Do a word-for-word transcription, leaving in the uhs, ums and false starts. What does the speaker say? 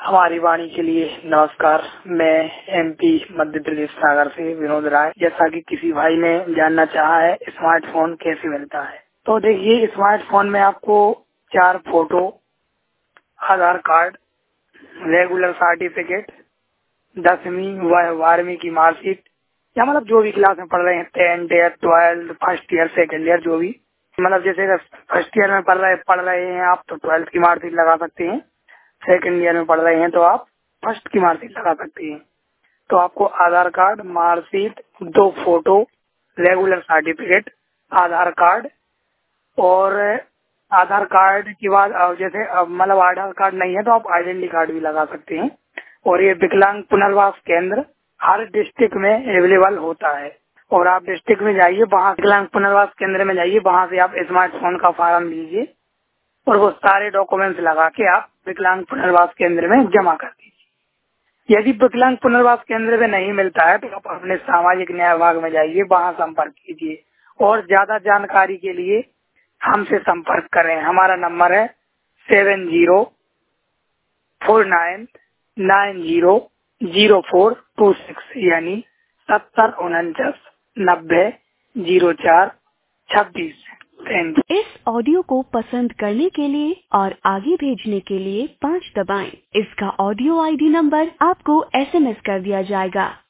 हमारी वाणी के लिए नमस्कार। मैं एमपी मध्य प्रदेश सागर से विनोद राय। जैसा कि किसी भाई ने जानना चाहा है स्मार्टफोन कैसे मिलता है, तो देखिए स्मार्टफोन में आपको चार photo, Aadhaar card, regular certificate, दसवीं व बारहवीं की मार्कशीट या मतलब जो भी क्लास में पढ़ रहे हैं, tenth year, twelfth, first year, second year, जो भी मतलब जैसे फर्स्ट ईयर में पढ़ रहे पढ़ रहे हैं आप तो ट्वेल्थ की मार्कशीट लगा सकते हैं। सेकेंड ईयर में पढ़ रहे हैं तो आप फर्स्ट की मार्कशीट लगा सकते हैं। तो आपको आधार कार्ड, मार्कशीट, दो photo, regular certificate, Aadhaar card और आधार कार्ड के बाद जैसे मतलब आधार कार्ड नहीं है तो आप आइडेंटिटी कार्ड भी लगा सकते हैं। और ये विकलांग पुनर्वास केंद्र हर डिस्ट्रिक्ट में अवेलेबल होता है। और आप डिस्ट्रिक्ट में जाइए, वहाँ विकलांग पुनर्वास केंद्र में जाइए, वहाँ से आप स्मार्टफोन का फॉर्म लीजिए और वो सारे डॉक्यूमेंट्स लगा के आप विकलांग पुनर्वास केंद्र में जमा कर दीजिए। यदि विकलांग पुनर्वास केंद्र में नहीं मिलता है तो आप अपने सामाजिक न्याय विभाग में जाइए, वहाँ संपर्क कीजिए। और ज्यादा जानकारी के लिए हमसे संपर्क करें। हमारा नंबर है seven zero four nine nine zero zero four two six यानी सत्तर उनचास नब्बे जीरो चार छब्बीस। Thank you. इस ऑडियो को पसंद करने के लिए और आगे भेजने के लिए पाँच दबाएं। इसका ऑडियो आईडी नंबर आपको एसएमएस कर दिया जाएगा।